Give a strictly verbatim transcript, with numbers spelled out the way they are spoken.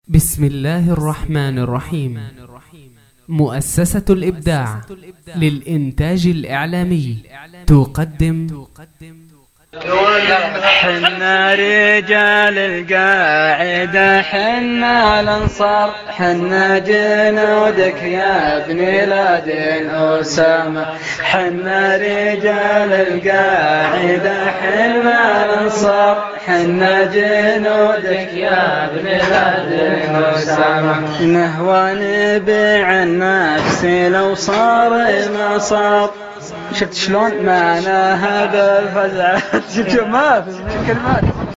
بسم الله الرحمن الرحيم. مؤسسة الإبداع للإنتاج الإعلامي تقدم حنا رجال القاعدة، حنا الأنصار، حنا جنودك يا ابن لادن أسامة. حنا رجال القاعدة، حنا الأنصار، حنا جنودك يا ابن لادن أسامة. نهوى نبيع النفس لو صار ما صار. شفت شلون معنا هذا الفزع؟ ما في كلمات.